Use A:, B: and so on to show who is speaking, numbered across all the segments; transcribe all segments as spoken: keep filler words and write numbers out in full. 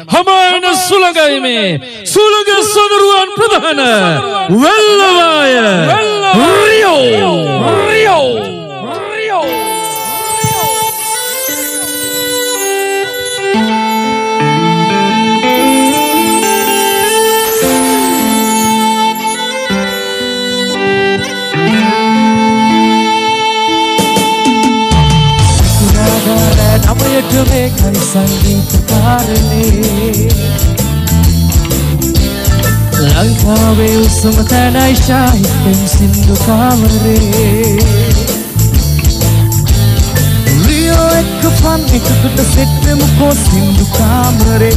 A: හමායන සුළඟයිමේ සුළඟ සොදරුවන් ප්‍රධාන වෙල්ලවාය රියෝ රියෝ රියෝ
B: නමයට මේකයි සංගීත කාරණේ ලංකාවේ උසම තැනයි ශාහිත්‍යම් සින්දු කාමරේ රියෝ එක්ක ෆන් එකකට සෙට් වෙමුකෝ සින්දු කාමරේ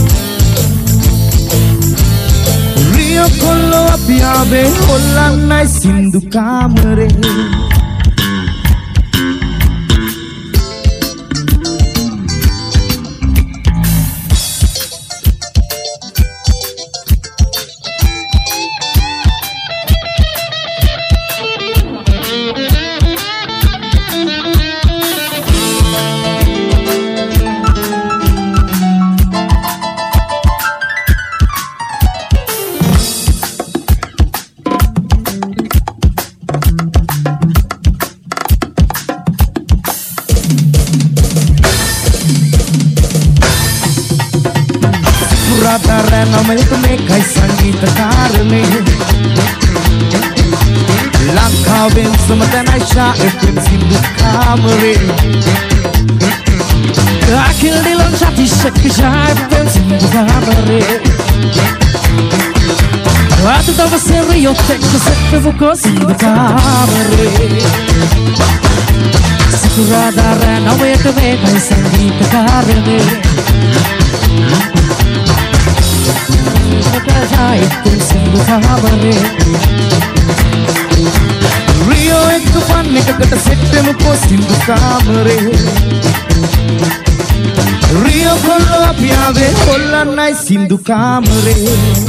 B: රියෝ කොල්ලෝ අපි ආවේ හොල්ලන්නයි සින්දු කාමරේ නමයට මේකයි සංගීත කාරණේ ලංකාවේ උසම තැනයි ශාහිත්‍යම් සින්දු කාමරේ අකිල නිලන් සතිශක ශාහිත්‍යම් සින්දු කාමරේ අද දවසේ රියෝ එක්ක සෙට් වෙමුකෝ සින්දු කාමරේ සිකුරාදා රෑ නමයට මේකයි සංගීත කාරණේ ශාහිත්‍යම් සින්දු කාමරේ රියෝ එක්ක ෆන් එකකට සෙට් වෙමුකෝ සින්දු කාමරේ රියෝ කොල්ලෝ අපි ආවේ හොල්ලන්නයි සින්දු කාමරේ